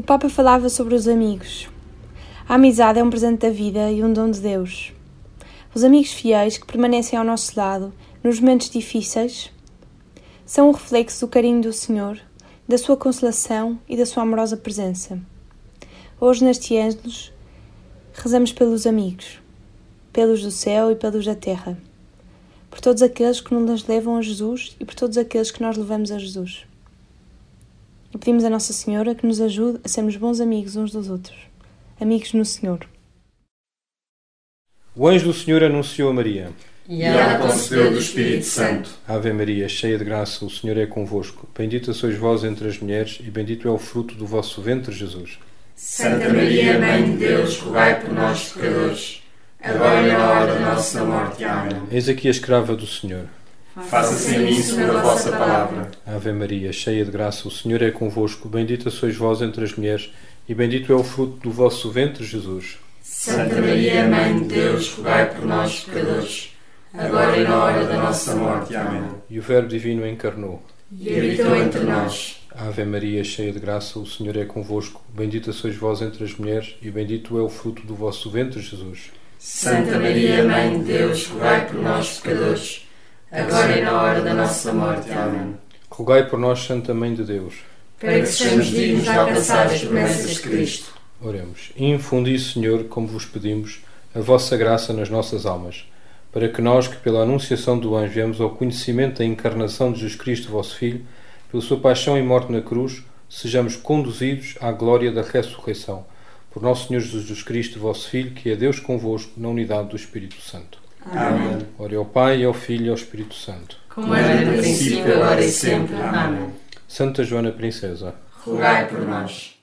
Papa falava sobre os amigos. A amizade é um presente da vida e um dom de Deus. Os amigos fiéis que permanecem ao nosso lado nos momentos difíceis são um reflexo do carinho do Senhor, da sua consolação e da sua amorosa presença. Hoje, neste Ângelus, rezamos pelos amigos, pelos do céu e pelos da terra, por todos aqueles que nos levam a Jesus e por todos aqueles que nós levamos a Jesus. E pedimos a Nossa Senhora que nos ajude a sermos bons amigos uns dos outros, amigos no Senhor. O anjo do Senhor anunciou a Maria. E ela concebeu do Espírito Santo. Ave Maria, cheia de graça, o Senhor é convosco. Bendita sois vós entre as mulheres e bendito é o fruto do vosso ventre, Jesus. Santa Maria, Mãe de Deus, rogai por nós, pecadores, agora e na hora da nossa morte. Amém. Eis aqui a escrava do Senhor. Faça-se em mim segundo a vossa palavra. Ave Maria, cheia de graça, o Senhor é convosco. Bendita sois vós entre as mulheres e bendito é o fruto do vosso ventre, Jesus. Santa Maria, Mãe de Deus, rogai por nós, pecadores, agora e na hora da nossa morte. Amém. E o Verbo Divino encarnou. E habitou entre nós. Ave Maria, cheia de graça, o Senhor é convosco. Bendita sois vós entre as mulheres e bendito é o fruto do vosso ventre, Jesus. Santa Maria, Mãe de Deus, rogai por nós, pecadores, agora e na hora da nossa morte. Amém. Rogai por nós, Santa Mãe de Deus, para que sejamos dignos de alcançar as promessas de Cristo. Oremos. Infundi, Senhor, como vos pedimos, a vossa graça nas nossas almas, para que nós, que pela anunciação do anjo viemos ao conhecimento da encarnação de Jesus Cristo, vosso Filho, pela sua paixão e morte na cruz, sejamos conduzidos à glória da ressurreição. Por nosso Senhor Jesus Cristo, vosso Filho, que é Deus convosco, na unidade do Espírito Santo. Amém. Ore ao Pai, ao Filho e ao Espírito Santo. Como era no princípio, agora e sempre. Amém. Santa Joana Princesa, rogai por nós.